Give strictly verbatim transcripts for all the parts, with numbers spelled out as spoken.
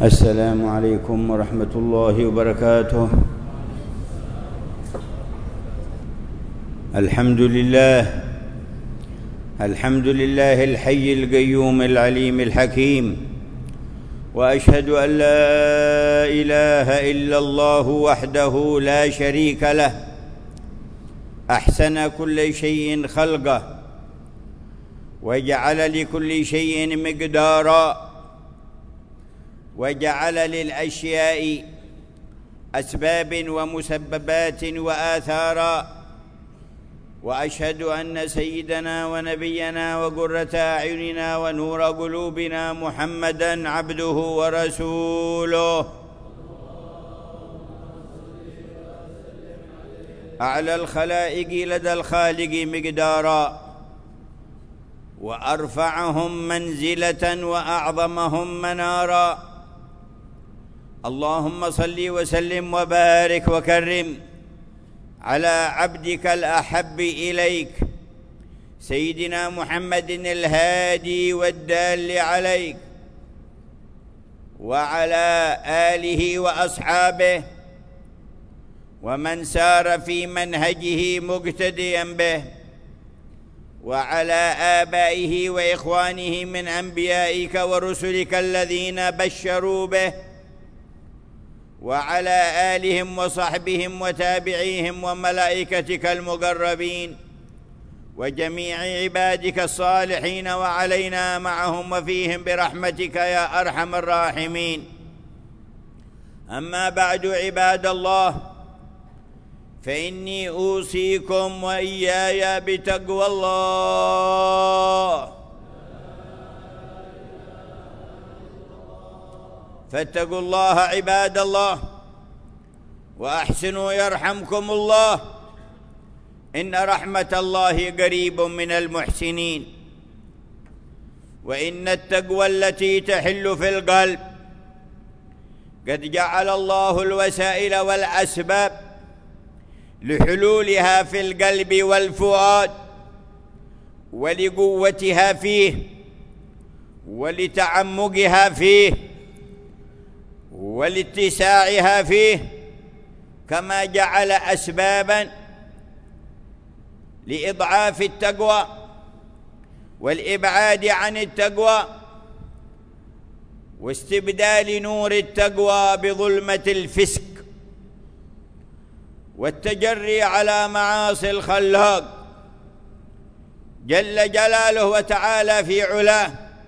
السلام عليكم ورحمة الله وبركاته. الحمد لله الحمد لله الحي القيوم العليم الحكيم، وأشهد أن لا إله إلا الله وحده لا شريك له، أحسن كل شيء خلقه وجعل لكل شيء مقدارا، وجعل للأشياء أسباب ومسببات وآثارا. وأشهد أن سيدنا ونبينا وقرة أعيننا ونور قلوبنا محمدًا عبده ورسوله، أعلى الخلائق لدى الخالق مقدارا، وأرفعهم منزلة وأعظمهم منارا. اللهم صل وسلم وبارك وكرم على عبدك الأحب إليك سيدنا محمد الهادي والدال عليك، وعلى آله وأصحابه ومن سار في منهجه مقتديا به، وعلى آبائه وإخوانه من أنبيائك ورسلك الذين بشروا به، وعلى آلهم وصحبهم وتابعيهم وملائكتك المقربين وجميع عبادك الصالحين، وعلينا معهم وفيهم برحمتك يا أرحم الراحمين. أما بعد، عباد الله، فإني أوصيكم وإياي بتقوى الله، فاتقوا الله عباد الله وأحسنوا يرحمكم الله، إن رحمة الله قريب من المحسنين. وإن التقوى التي تحل في القلب قد جعل الله الوسائل والأسباب لحلولها في القلب والفؤاد، ولقوتها فيه ولتعمقها فيه ولاتساعها فيه، كما جعل أسبابا لإضعاف التقوى والإبعاد عن التقوى واستبدال نور التقوى بظلمة الفسق والتجري على معاصي الخلاق جل جلاله وتعالى في علاه.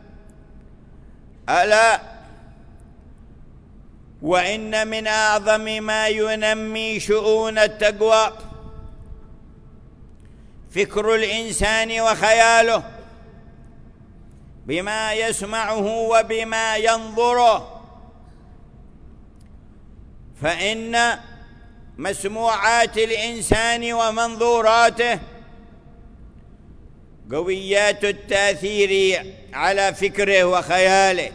ألا وإن من أعظم ما ينمي شؤون التقوى فكر الإنسان وخياله بما يسمعه وبما ينظره، فإن مسموعات الإنسان ومنظوراته قويات التأثير على فكره وخياله،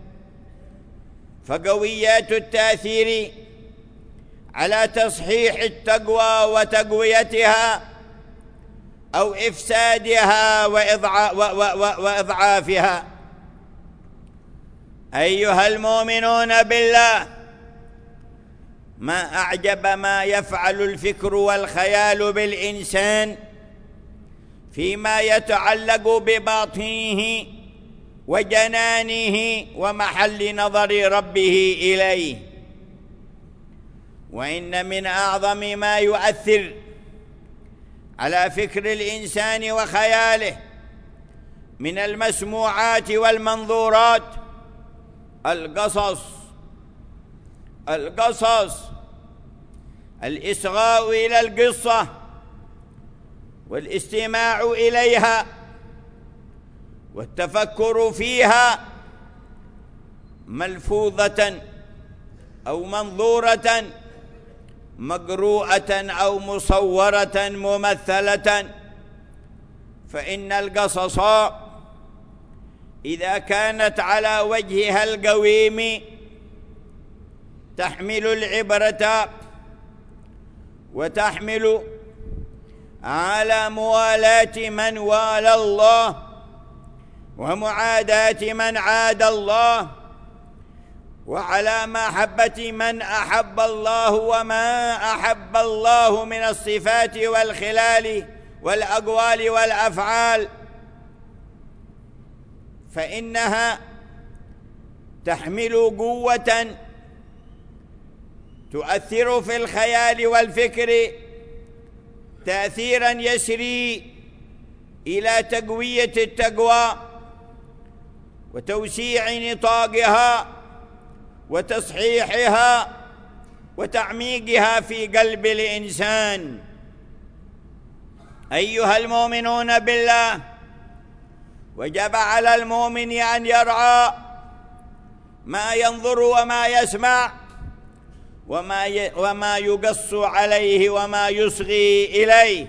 فقويات التأثير على تصحيح التقوى وتقويتها أو إفسادها وإضعافها. أيها المؤمنون بالله، ما أعجب ما يفعل الفكر والخيال بالإنسان فيما يتعلق بباطنه وجنانه ومحل نظر ربه إليه. وإن من أعظم ما يؤثر على فكر الإنسان وخياله من المسموعات والمنظورات القصص القصص الإصغاء إلى القصة والاستماع إليها والتفكر فيها ملفوظة أو منظورة مقروءة أو مصورة ممثلة. فإن القصص إذا كانت على وجهها القويم تحمل العبرة وتحمل على موالاة من والى الله ومعاداة من عاد الله وعلى محبة من أحب الله وما أحب الله من الصفات والخلال والأقوال والأفعال، فإنها تحمل قوة تؤثر في الخيال والفكر تأثيرا يسري إلى تقوية التقوى وتوسيع نطاقها وتصحيحها وتعميقها في قلب الإنسان. أيها المؤمنون بالله، وجب على المؤمن أن يرعى ما ينظر وما يسمع وما وما يقص عليه وما يصغي إليه.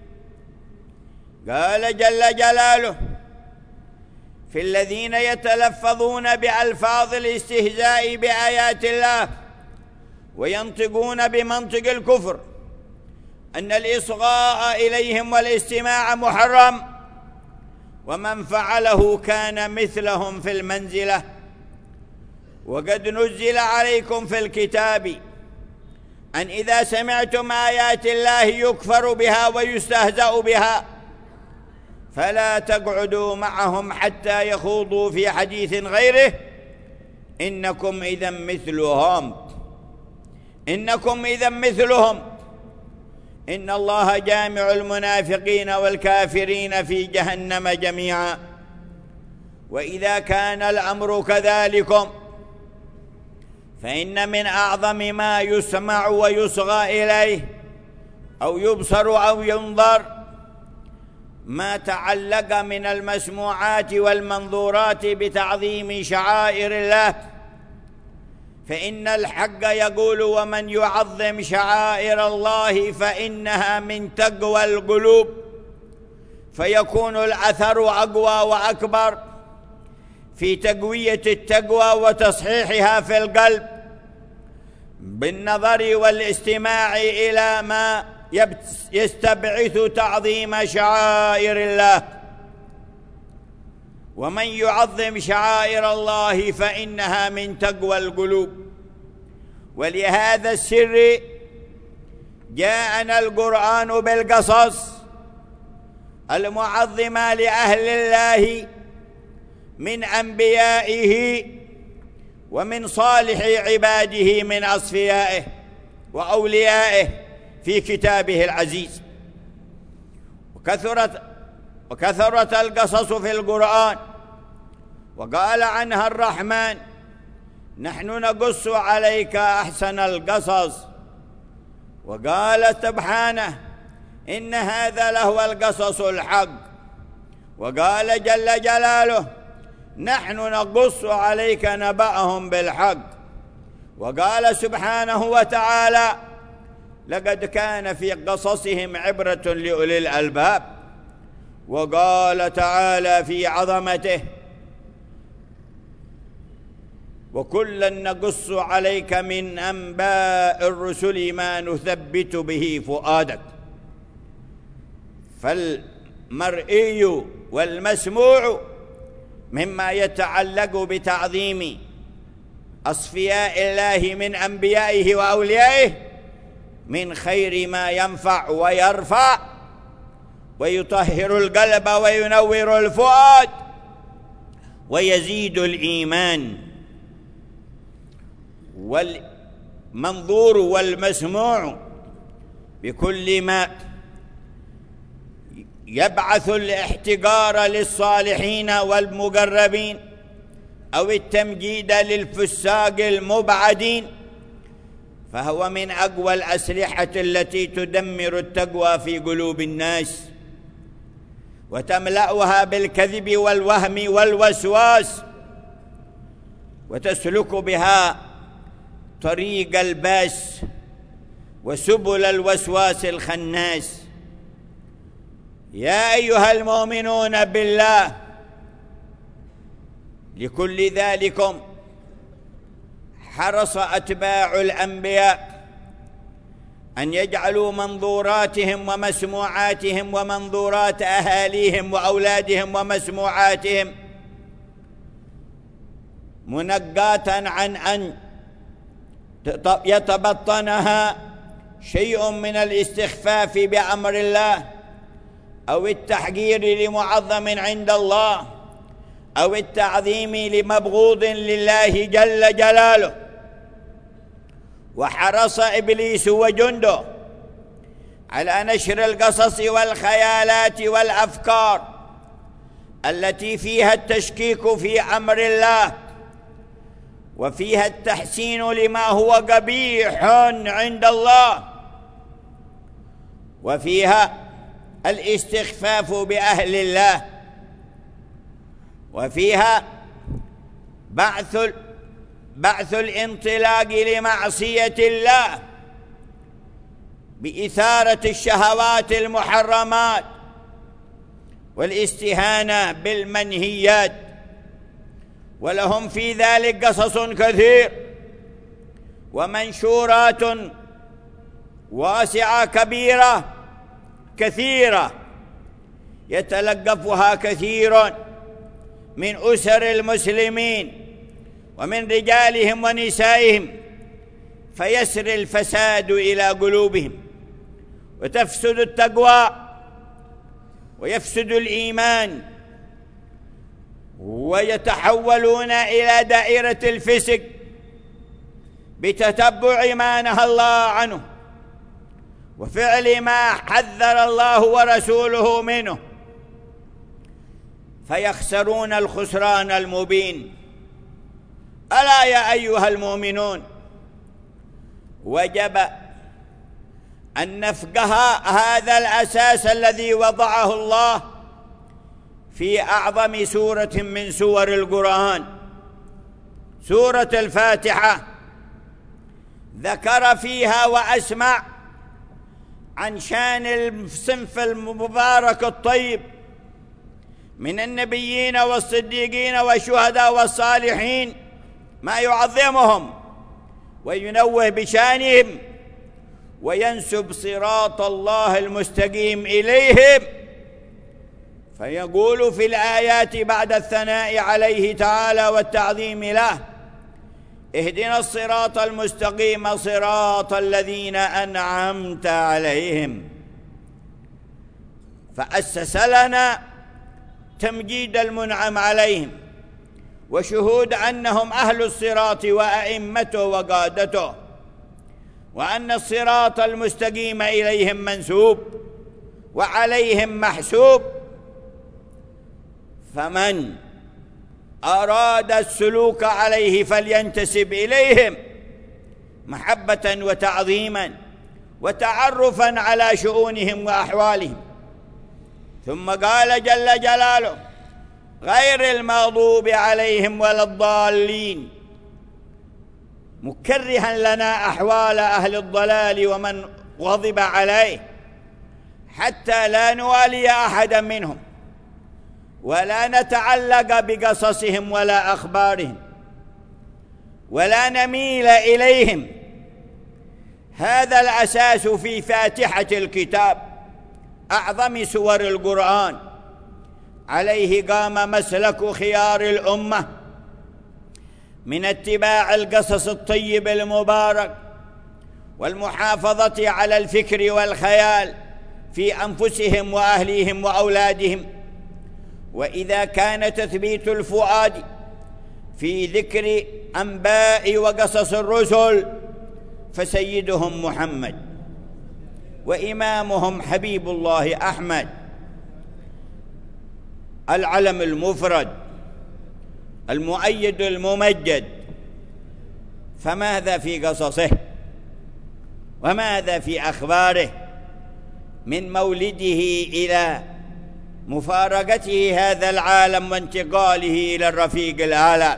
قال جل جلاله في الذين يتلفظون بألفاظ الاستهزاء بآيات الله وينطقون بمنطق الكفر أن الإصغاء إليهم والاستماع محرم، ومن فعله كان مثلهم في المنزلة. وقد نزل عليكم في الكتاب أن إذا سمعتم آيات الله يكفر بها ويستهزأ بها فلا تقعدوا معهم حتى يخوضوا في حديث غيره إنكم إذا مثلهم إنكم إذا مثلهم إن الله جامع المنافقين والكافرين في جهنم جميعا. وإذا كان الأمر كذلكم فإن من أعظم ما يسمع ويصغى إليه أو يبصر أو ينظر ما تعلق من المسموعات والمنظورات بتعظيم شعائر الله، فإن الحق يقول ومن يعظم شعائر الله فإنها من تقوى القلوب، فيكون الأثر أقوى وأكبر في تقوية التقوى وتصحيحها في القلب بالنظر والاستماع إلى ما يستبعث تعظيم شعائر الله. ومن يعظم شعائر الله فإنها من تقوى القلوب. ولهذا السر جاءنا القرآن بالقصص المعظمة لأهل الله من أنبيائه ومن صالح عباده من أصفيائه وأوليائه في كتابه العزيز. وكثرت وكثرت القصص في القرآن، وقال عنها الرحمن نحن نقص عليك أحسن القصص. وقال سبحانه إن هذا لهو القصص الحق. وقال جل جلاله نحن نقص عليك نبأهم بالحق. وقال سبحانه وتعالى لقد كان في قصصهم عبرة لأولي الألباب. وقال تعالى في عظمته وكلا نقص عليك من أنباء الرسل ما نثبت به فؤادك. فالمرئي والمسموع مما يتعلق بتعظيم أصفياء الله من أنبيائه وأوليائه من خير ما ينفع ويرفع ويطهر القلب وينور الفؤاد ويزيد الإيمان. والمنظور والمسموع بكل ما يبعث الاحتقار للصالحين والمقربين أو التمجيد للفساق المبعدين فهو من أقوى الأسلحة التي تدمر التقوى في قلوب الناس وتملأها بالكذب والوهم والوسواس، وتسلك بها طريق الباس وسبل الوسواس الخناس. يا أيها المؤمنون بالله، لكل ذلكم حرص أتباع الأنبياء أن يجعلوا منظوراتهم ومسموعاتهم منقاة عن أن يتبطنها شيء من الاستخفاف بأمر الله أو التحقير لمعظم عند الله أو التعظيم لمبغوض لله جل جلاله. وحرص إبليس وجنده على نشر القصص والخيالات والأفكار التي فيها التشكيك في أمر الله وفيها التحسين لما هو قبيح عند الله وفيها الاستخفاف بأهل الله وفيها بعث بعث الانطلاق لمعصية الله بإثارة الشهوات المحرمات والاستهانة بالمنهيات. ولهم في ذلك قصص كثير ومنشورات واسعة كبيرة كثيرة يتلقفها كثير من أسر المسلمين ومن رجالهم ونسائهم، فيسر الفساد إلى قلوبهم وتفسد التقوى ويفسد الإيمان ويتحولون إلى دائرة الفسق بتتبع ما نهى الله عنه وفعل ما حذر الله ورسوله منه، فيخسرون الخسران المبين. ألا يا أيها المؤمنون، وجب أن نفقه هذا الأساس الذي وضعه الله في أعظم سورة من سور القرآن، سورة الفاتحة. ذكر فيها وأسمع عن شان الصنف المبارك الطيب من النبيين والصديقين والشهداء والصالحين ما يعظمهم وينوه بشانهم وينسب صراط الله المستقيم إليهم، فيقول في الآيات بعد الثناء عليه تعالى والتعظيم له: اهدنا الصراط المستقيم صراط الذين أنعمت عليهم. فأسس لنا تمجيد المنعم عليهم وشهود أنهم أهل الصراط وأئمته وقادته، وأن الصراط المستقيم إليهم منسوب وعليهم محسوب. فمن أراد السلوك عليه فلينتسب إليهم محبة وتعظيما وتعرفا على شؤونهم وأحوالهم. ثم قال جل جلاله: غير المغضوب عليهم ولا الضالين، مكرها لنا أحوال أهل الضلال ومن غضب عليه حتى لا نوالي أحدا منهم ولا نتعلق بقصصهم ولا أخبارهم ولا نميل إليهم. هذا الأساس في فاتحة الكتاب أعظم سور القرآن، عليه قام مسلك خيار الأمة من اتباع القصص الطيب المبارك والمحافظة على الفكر والخيال في أنفسهم وأهليهم وأولادهم. وإذا كان تثبيت الفؤاد في ذكر أنباء وقصص الرسل فسيدهم محمد وإمامهم حبيب الله أحمد، العلم المفرد المؤيد الممجد. فماذا في قصصه وماذا في أخباره من مولده إلى مفارقته هذا العالم وانتقاله إلى الرفيق الأعلى؟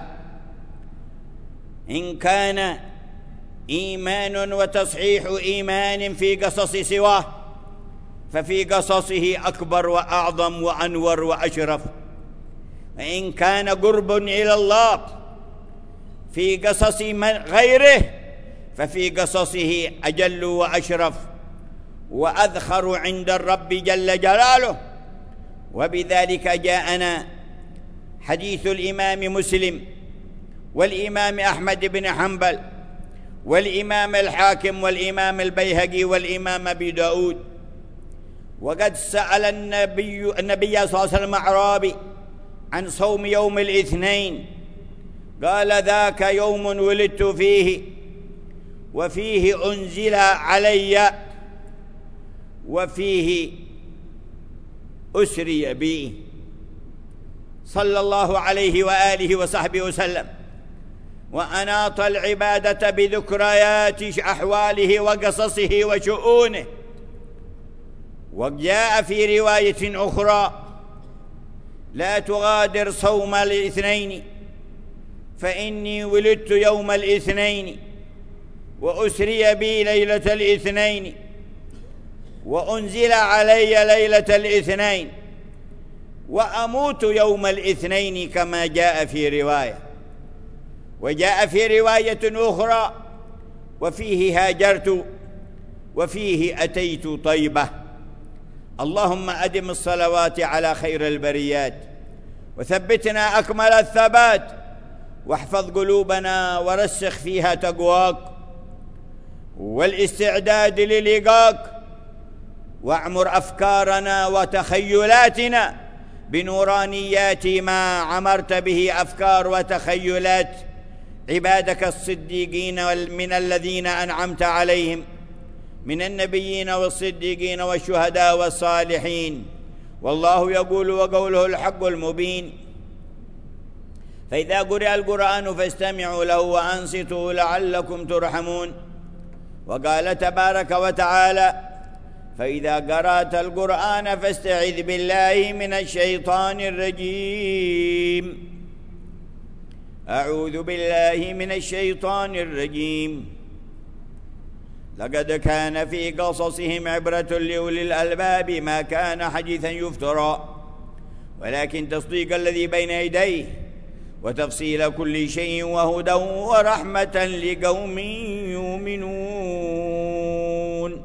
إن كان إيمان وتصحيح إيمان في قصص سواه ففي قصصه أكبر وأعظم وأنور وأشرف. وإن كان قرب إلى الله في قصص من غيره ففي قصصه أجل وأشرف وأذخر عند الرب جل جلاله. وبذلك جاءنا حديث الإمام مسلم والإمام أحمد بن حنبل والإمام الحاكم والإمام البيهقي والإمام أبي داود. وقد سأل النبي النبي صلى الله عليه وسلم أعرابي عن صوم يوم الاثنين، قال: ذاك يوم ولدت فيه وفيه أنزل علي وفيه أسري بي، صلى الله عليه وآله وصحبه وسلم، وأناط العبادة بذكريات أحواله وقصصه وشؤونه. وجاء في رواية أخرى: لا تغادر صوم الاثنين فإني ولدت يوم الاثنين وأسري بي ليلة الاثنين وأنزل علي ليلة الاثنين وأموت يوم الاثنين، كما جاء في رواية. وجاء في رواية أخرى: وفيه هاجرت وفيه أتيت طيبة. اللهم أدم الصلوات على خير البريات، وثبتنا أكمل الثبات، واحفظ قلوبنا ورسخ فيها تقواك والاستعداد للقاك، واعمر أفكارنا وتخيلاتنا بنورانيات ما عمرت به أفكار وتخيلات عبادك الصديقين من الذين أنعمت عليهم من النبيين والصديقين والشهداء والصالحين. والله يقول وقوله الحق المبين: فإذا قرئ القرآن فاستمعوا له وأنصتوا لعلكم ترحمون. وقال تبارك وتعالى: فإذا قرأت القرآن فاستعذ بالله من الشيطان الرجيم. أعوذ بالله من الشيطان الرجيم. لقد كان في قصصهم عبرة لأولي الألباب ما كان حديثا يفترى، ولكن تصديق الذي بين يديه وتفصيل كل شيء وهدى ورحمة لقوم يؤمنون.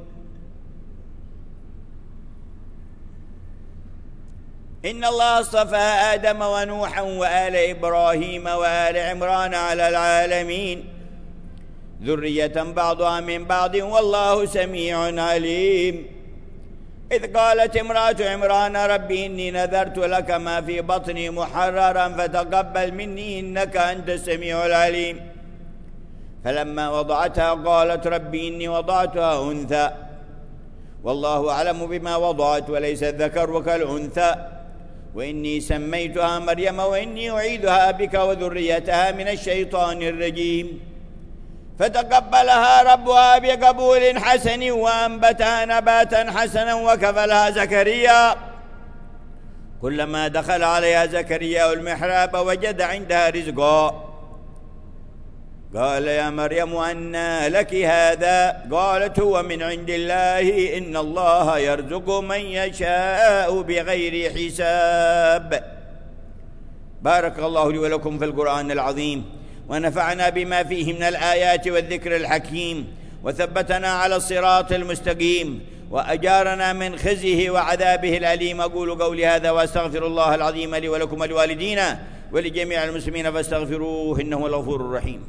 إن الله اصطفى آدم ونوحا وآل إبراهيم وآل عمران على العالمين ذرية بعضها من بعض والله سميع عليم. إذ قالت امرأة عمران: ربي إني نذرت لك ما في بطني محررا فتقبل مني إنك أنت السميع العليم. فلما وضعتها قالت: ربي إني وضعتها أنثى والله أعلم بما وضعت وليس الذكر كالأنثى وإني سميتها مريم وإني أعيذها بك وذريتها من الشيطان الرجيم. فتقبلها ربها بقبول حسن وأنبتها نباتا حسنا وكفلها زكريا. كلما دخل عليها زكريا المحراب وجد عندها رزقا قال: يا مريم أنى لك هذا؟ قالت: هو من عند الله إن الله يرزق من يشاء بغير حساب. بارك الله لي ولكم في القرآن العظيم، ونفعنا بما فيه من الآيات والذكر الحكيم، وثبتنا على الصراط المستقيم، وأجارنا من خزيه وعذابه الأليم. أقول قولي هذا وأستغفر الله العظيم لي ولكم ولوالدينا ولجميع المسلمين فاستغفروه إنه الغفور الرحيم.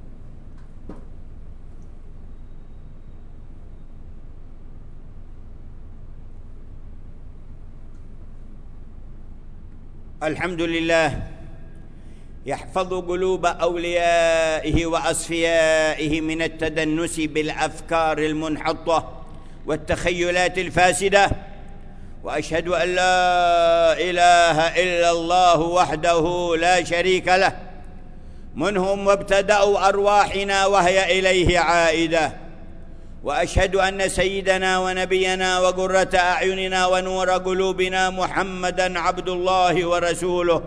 الحمد لله يحفظ قلوب أوليائه وأصفيائه من التدنس بالأفكار المنحطة والتخيلات الفاسدة، وأشهد أن لا إله إلا الله وحده لا شريك له منهم مبتدأ أرواحنا وهي إليه عائدة. وأشهد أن سيدنا ونبينا وقرة أعيننا ونور قلوبنا محمدًا عبد الله ورسوله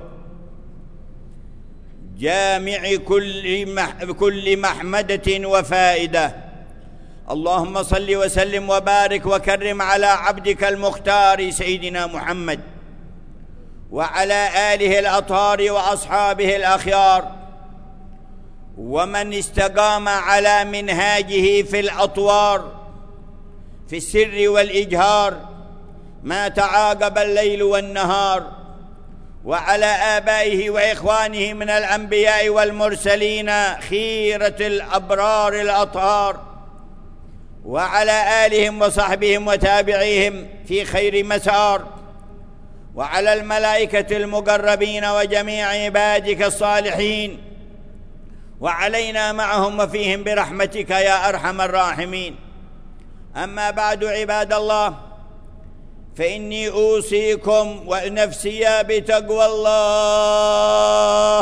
جامع كل كل محمدة وفائدة. اللهم صل وسلم وبارك وكرم على عبدك المختار سيدنا محمد وعلى آله الأطهار وأصحابه الأخيار ومن استقام على منهاجه في الأطوار في السر والإجهار ما تعاقب الليل والنهار، وعلى آبائه وإخوانه من الأنبياء والمرسلين خيرة الأبرار الأطهار، وعلى آلهم وصحبهم وتابعيهم في خير مسار، وعلى الملائكة المقربين وجميع عبادك الصالحين، وعلينا معهم وفيهم برحمتك يا أرحم الراحمين. أما بعد عباد الله، فإني أوصيكم ونفسي بتقوى الله.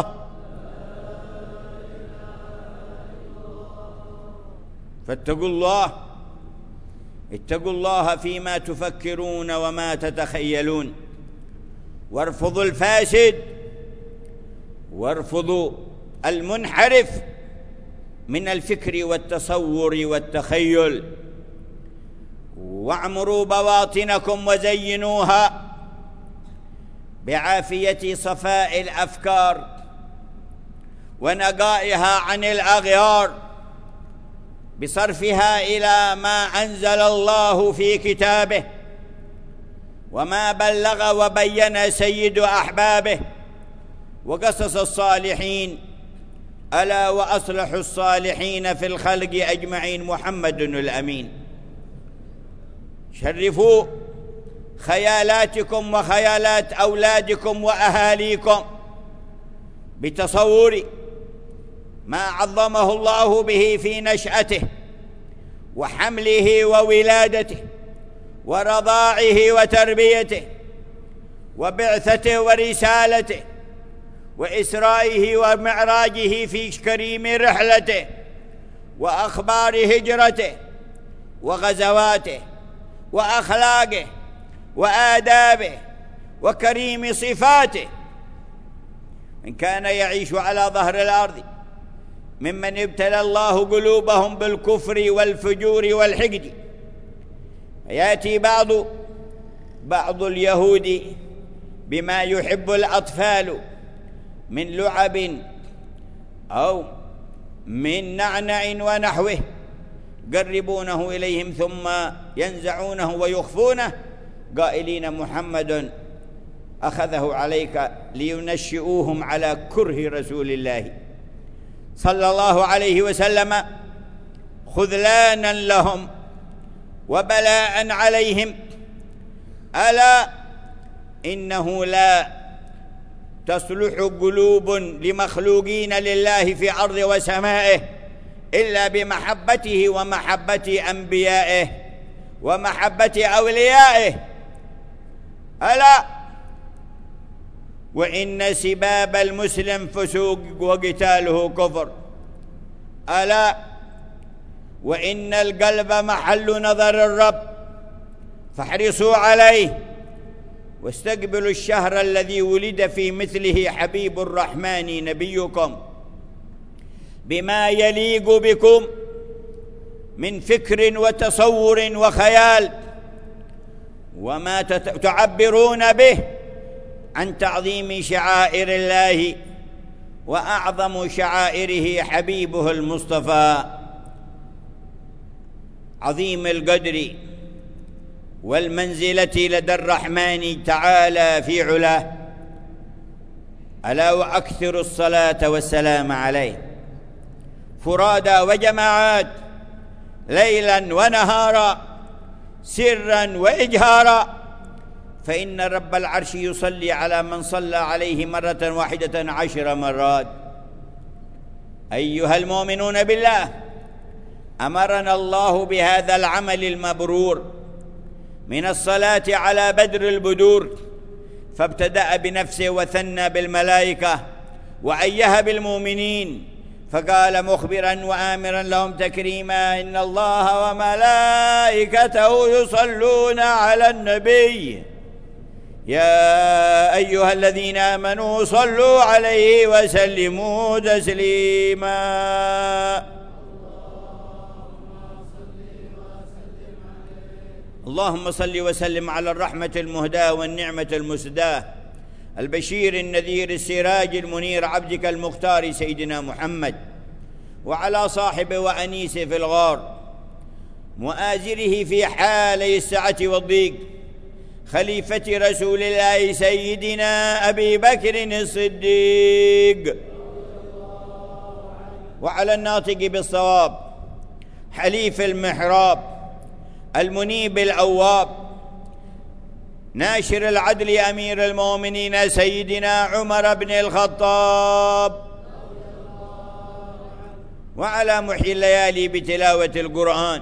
فاتقوا الله، اتقوا الله فيما تفكرون وما تتخيلون، وارفضوا الفاسد، وارفضوا المنحرف من الفكر والتصور والتخيل، واعمروا بواطنكم وزينوها بعافية صفاء الأفكار ونقائها عن الأغيار، بصرفها إلى ما أنزل الله في كتابه وما بلغ وبين سيد أحبابه وقصص الصالحين، ألا وأصلح الصالحين في الخلق أجمعين محمد الأمين. شرفوا خيالاتكم وخيالات أولادكم وأهاليكم بتصور ما عظمه الله به في نشأته وحمله وولادته ورضاعه وتربيته وبعثته ورسالته وإسرائه ومعراجه في كريم رحلته وأخبار هجرته وغزواته وأخلاقه وآدابه وكريم صفاته. من كان يعيش على ظهر الأرض ممن ابتلى الله قلوبهم بالكفر والفجور والحقد، يأتي بعض بعض اليهود بما يحب الأطفال من لعب أو من نعنع ونحوه، يقربونه إليهم ثم ينزعونه ويخفونه قائلين محمد أخذه عليك، لينشئوهم على كره رسول الله صلى الله عليه وسلم، خذلانا لهم وبلاء عليهم. ألا إنه لا تصلح قلوب لمخلوقين لله في أرض وسمائه إلا بمحبته ومحبة أنبيائه ومحبة أوليائه. ألا وإن سباب المسلم فسوق وقتاله كفر. ألا وإن القلب محل نظر الرب، فاحرصوا عليه واستقبلوا الشهر الذي ولد في مثله حبيب الرحمن نبيكم بما يليق بكم من فكر وتصور وخيال، وما تعبرون به عن تعظيم شعائر الله، وأعظم شعائره حبيبه المصطفى عظيم القدر والمنزلة لدى الرحمن تعالى في علاه. ألا وأكثروا الصلاة والسلام عليه فرادى وجماعات، ليلا ونهارا، سرا وإجهارا، فإن رب العرش يصلي على من صلى عليه مرة واحدة عشر مرات. أيها المؤمنون بالله، أمرنا الله بهذا العمل المبرور من الصلاة على بدر البدور، فابتدأ بنفسه وثنى بالملائكة وأيها بالمؤمنين، فقال مخبرا وآمرا لهم تكريما: إن الله وملائكته يصلون على النبي يا أيها الذين آمنوا صلوا عليه وسلموا تسليما. اللهم صل وسلم على الرحمة المهداة والنعمة المسداة، البشير النذير السراج المنير، عبدك المختار سيدنا محمد، وعلى صاحبه وأنيسه في الغار، مؤازره في حالي السعة والضيق، خليفة رسول الله سيدنا أبي بكر الصديق، وعلى الناطق بالصواب حليف المحراب المنيب الأواب ناشر العدل أمير المؤمنين سيدنا عمر بن الخطاب، وعلى محيي الليالي بتلاوة القرآن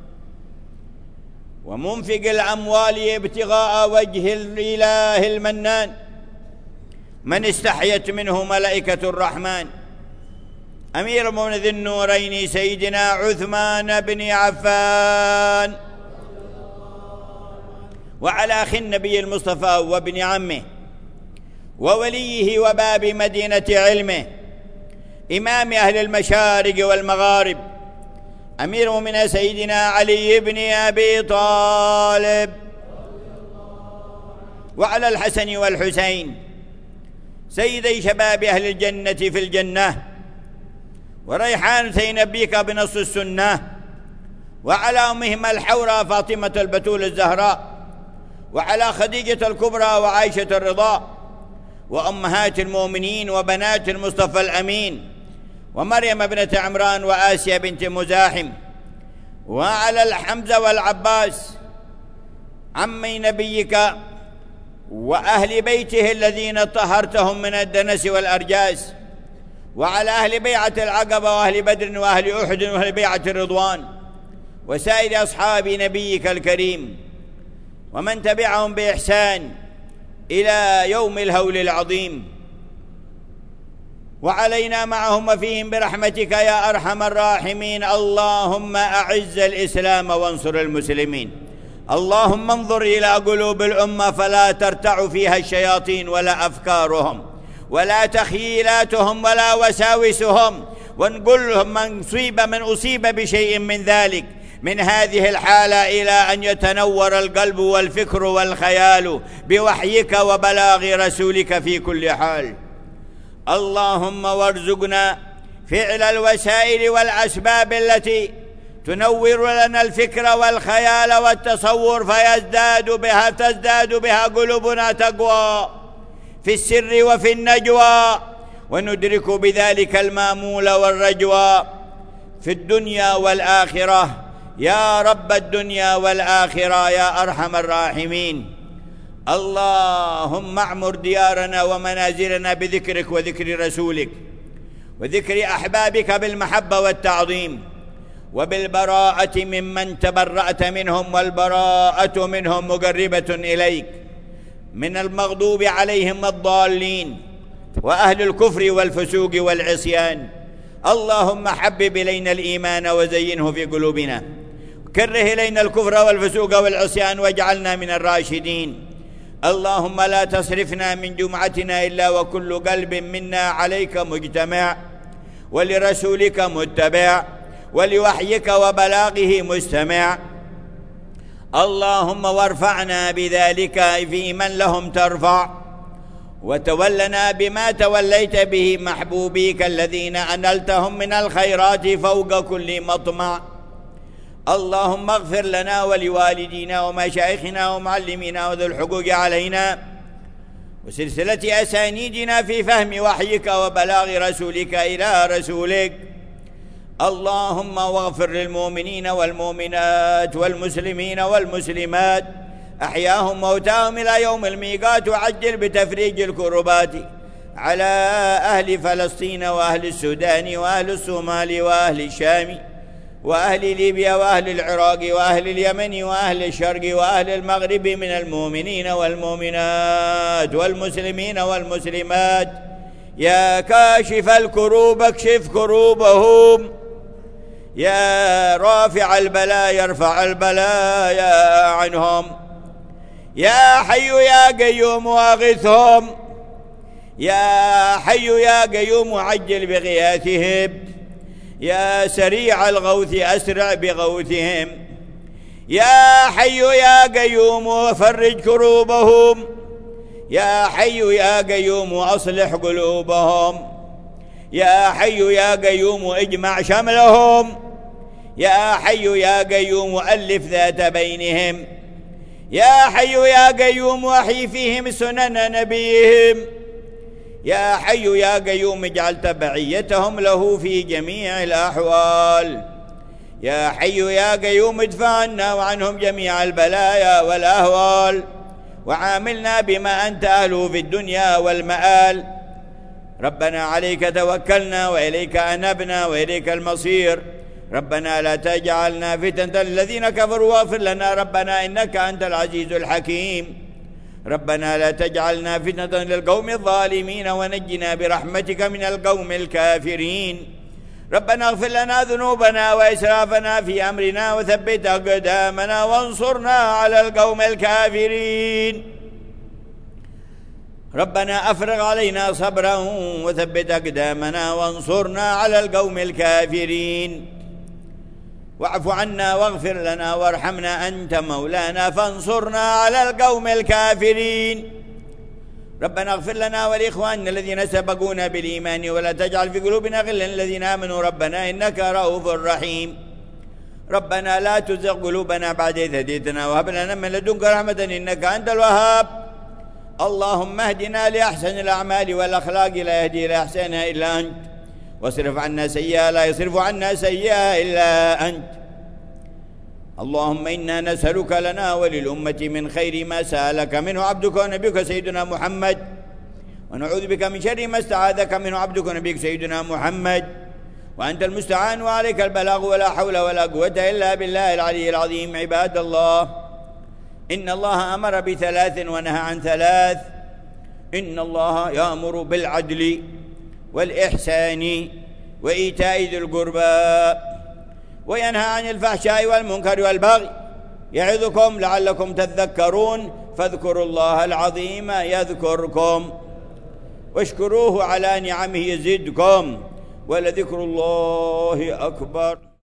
ومنفق الأموال ابتغاء وجه الإله المنان من استحيت منه ملائكة الرحمن أمير المؤمنين ذي النورين سيدنا عثمان بن عفان، وعلى أخي النبي المصطفى وابن عمه ووليه وباب مدينة علمه إمام أهل المشارق والمغارب أمير المؤمنين سيدنا علي بن أبي طالب، وعلى الحسن والحسين سيدي شباب أهل الجنة في الجنة وريحان سينبيك بنص السنة، وعلى أمهما الحورى فاطمة البتول الزهراء، وعلى خديجة الكبرى وعائشة الرضا وأمهات المؤمنين وبنات المصطفى الأمين ومريم ابنة عمران وآسيا بنت مزاحم، وعلى الحمزة والعباس عمي نبيك وأهل بيته الذين طهرتهم من الدنس والأرجاس، وعلى أهل بيعة العقبة وأهل بدر وأهل أحد وأهل بيعة الرضوان وسائر أصحاب نبيك الكريم ومن تبعهم بإحسان إلى يوم الهول العظيم، وعلينا معهم وفيهم برحمتك يا أرحم الراحمين. اللهم أعز الإسلام وانصر المسلمين، اللهم انظر إلى قلوب الأمة فلا ترتع فيها الشياطين ولا أفكارهم ولا تخيلاتهم ولا وساوسهم، ونقول لهم من أصيب من أصيب بشيء من ذلك من هذه الحالة إلى أن يتنور القلب والفكر والخيال بوحيك وبلاغ رسولك في كل حال. اللهم وارزقنا فعل الوسائل والأسباب التي تنور لنا الفكر والخيال والتصور فيزداد بها تزداد بها قلوبنا تقوى في السر وفي النجوى، وندرك بذلك المامول والرجوى في الدنيا والآخرة يا رب الدنيا والآخرة يا أرحم الراحمين. اللهم اعمر ديارنا ومنازلنا بذكرك وذكر رسولك وذكر أحبابك بالمحبة والتعظيم وبالبراءة ممن تبرأت منهم، والبراءة منهم مقربة إليك، من المغضوب عليهم الضالين وأهل الكفر والفسوق والعصيان. اللهم حبب إلينا الإيمان وزينه في قلوبنا، كره إلينا الكفر والفسوق والعصيان واجعلنا من الراشدين. اللهم لا تصرفنا من جمعتنا إلا وكل قلب منا عليك مجتمع ولرسولك متبع ولوحيك وبلاغه مستمع. اللهم وارفعنا بذلك في من لهم ترفع، وتولنا بما توليت به محبوبيك الذين أنلتهم من الخيرات فوق كل مطمع. اللهم اغفر لنا ولوالدينا ومشايخنا ومعلمينا وذو الحقوق علينا وسلسلة أسانيدنا في فهم وحيك وبلاغ رسولك إلى رسولك. اللهم واغفر للمؤمنين والمؤمنات والمسلمين والمسلمات أحياهم موتاهم إلى يوم الميقات، وعجل بتفريج الكربات على أهل فلسطين وأهل السودان وأهل الصومال وأهل الشام وأهل ليبيا وأهل العراق وأهل اليمن وأهل الشرق وأهل المغرب من المؤمنين والمؤمنات والمسلمين والمسلمات. يا كاشف الكروب اكشف كروبهم، يا رافع البلاء يرفع البلايا عنهم، يا حي يا قيوم واغثهم، يا حي يا قيوم عجل بغياثهم، يا سريع الغوث أسرع بغوثهم، يا حي يا قيوم فرج كروبهم، يا حي يا قيوم أصلح قلوبهم، يا حي يا قيوم اجمع شملهم، يا حي يا قيوم ألف ذات بينهم، يا حي يا قيوم وحي فيهم سنن نبيهم. يا حي يا قيوم اجعل تبعيتهم له في جميع الأحوال. يا حي يا قيوم ادفع عنا وعنهم جميع البلايا والأهوال، وعاملنا بما أنت أهله في الدنيا والمآل. ربنا عليك توكلنا وإليك أنبنا وإليك المصير. ربنا لا تجعلنا فتنة للذين كفروا واغفر لنا ربنا إنك أنت العزيز الحكيم. ربنا لا تجعلنا فتنة للقوم الظالمين ونجنا برحمتك من القوم الكافرين. ربنا اغفر لنا ذنوبنا وإسرافنا في أمرنا وثبت أقدامنا وانصرنا على القوم الكافرين. ربنا أفرغ علينا صبرا وثبت أقدامنا وانصرنا على القوم الكافرين. واعف عنا واغفر لنا وارحمنا أنت مولانا فانصرنا على القوم الكافرين. ربنا اغفر لنا ولإخواننا الذين سبقونا بالإيمان ولا تجعل في قلوبنا غلا للذين آمنوا ربنا إنك رؤوف رحيم. ربنا لا تزغ قلوبنا بعد إذ هديتنا وهب لنا من لدنك رحمة إنك أنت الوهاب. اللهم اهدنا لأحسن الأعمال والأخلاق لا يهدي لأحسنها إلا أنت، واصرف عنا سيئة لا يصرف عنا سيئة إلا أنت. اللهم إنا نسألك لنا وللأمة من خير ما سألك منه عبدك ونبيك سيدنا محمد، ونعوذ بك من شر ما استعاذك منه عبدك ونبيك سيدنا محمد، وأنت المستعان وعليك البلاغ ولا حول ولا قوة إلا بالله العلي العظيم. عباد الله، إن الله أمر بثلاث ونهى عن ثلاث. إن الله يأمر بالعدل والإحسان وإيتاء ذي القربى وينهى عن الفحشاء والمنكر والبغي يعظكم لعلكم تذكرون. فاذكروا الله العظيم يذكركم واشكروه على نعمه يزدكم ولذكر الله أكبر.